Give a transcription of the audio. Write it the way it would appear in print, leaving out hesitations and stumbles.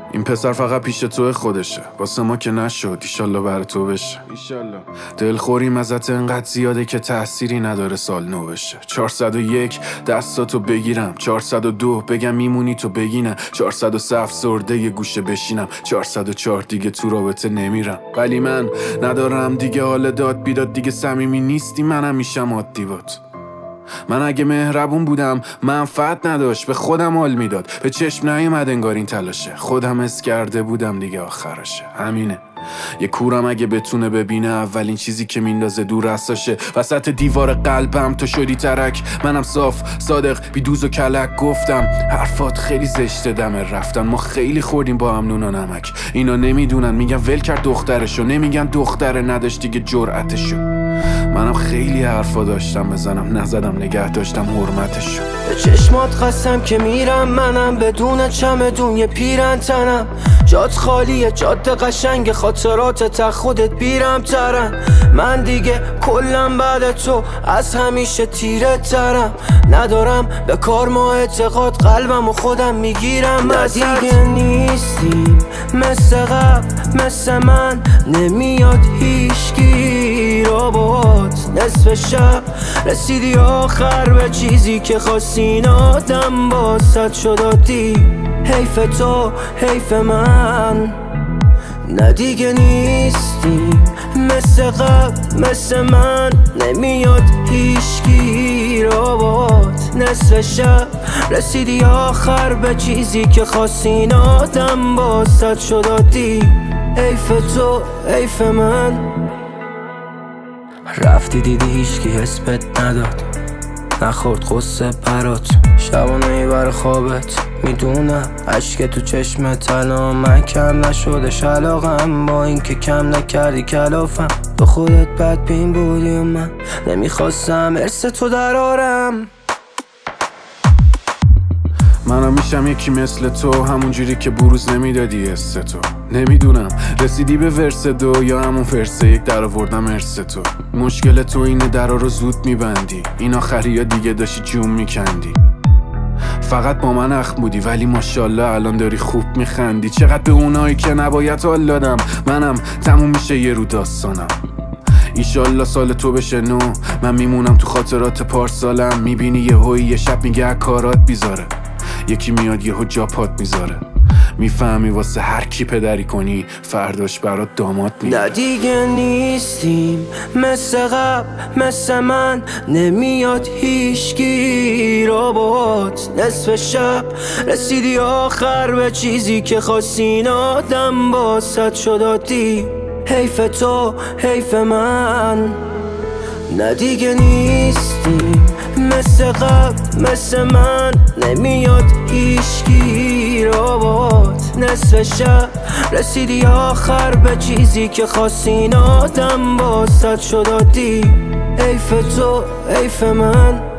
این پسر فقط پیش تو خودشه، واسه ما که نشد، ایشالله برای تو بشه. ایشالله. دلخوریم ازت انقدر زیاده که تأثیری نداره سال نو بشه. 401 دستاتو بگیرم، 402 بگم میمونی تو بگی نه، 403 افسرده یه گوشه بشینم، 404 دیگه تو رابطه نمیرم. ولی من ندارم دیگه حال داد بیداد، دیگه صمیمی نیستی، منم میشم عادی بات. من اگه مهربون بودم منفعت نداشت، به خودم حال میداد، به چشم نیومد انگار این تلاشه، خودم حس کرده بودم دیگه آخرشه. همینه، یه کورم اگه بتونه ببینه اولین چیزی که میندازه دور رستاشه. وسط دیوار قلبم تو شدی ترک، منم صاف صادق بی دوز و کلک. گفتم حرفات خیلی زشته دمه رفتن، ما خیلی خوردیم با هم نون و نمک. اینا نمیدونن، میگن ول کرد دخترشو، نمیگن دختره نداشت دیگه جرأتشو. منم خیلی حرفا داشتم بزنم، نزدم، نگه داشتم حرمتشو. به چشمات قسم که میرم منم، بدون چمدون یه پیرن تنم. جات خالیه، جاده قشنگ، خاطرات تا خودت بیرم ترن. من دیگه کلم بعد تو از همیشه تیره ترم. ندارم به کار ما اعتقاد، قلبم و خودم میگیرم. نه دیگه نیستیم مثل قبل، مثل من نمیاد هیچکی رو بات. نصف شب رسیدی آخر به چیزی که خواستین، آدم باست شد عادی. حیف تو حیف من، نه دیگه نیستیم مثل قبل، مثل من نمیاد هیچکی رو بات. نصف شب رسیدی آخر به چیزی که خواستین، آدم باست شد عادی. حیف تو حیف من. رفتی دیدی هیچکی حس بهت نداد، نخورد قصه برات، شبانه میبره خوابت. میدونم اشک تو چشمت الان من کم نشدش علاقم، با این که کم نکردی کلافم. به خودت بدبین بودی و من نمیخواستم ارث تو درارم. منم میشم یکی مثل تو، همون جوری که بروز نمیدادی حس تو. نمیدونم رسیدی به ورس دو یا همون ورس یک، در آوردم ارث تو. مشکل تو اینه درا رو زود میبندی، این آخری یا دیگه داشتی جون میکندی. فقط با من اخم بودی ولی ماشاءالله الان داری خوب میخندی. چقدر به اونایی که نباید حال دادم، منم تموم میشه یه رو داستانم. ایشالله سال تو بشه نو، من میمونم تو خاطرات پارسالم. میبینی یه شب میگه کارات بیزاره، یکی میاد یهو جا پات میذاره. میفهمی واسه هر کی پدری کنی فرداش برات داماد میاره. نه دیگه نیستیم مثل قبل، مثل من نمیاد هیچکی رو بات. نصف شب رسیدی آخر به چیزی که خواستین، آدم باست شد عادی. حیف تو حیف من، نه دیگه نیستیم مثل قبل، مثل من نمیاد هیچکی رو بات. نصف شب رسیدی آخر به چیزی که خواستین، آدم باست شد عادی. حیف تو حیف من.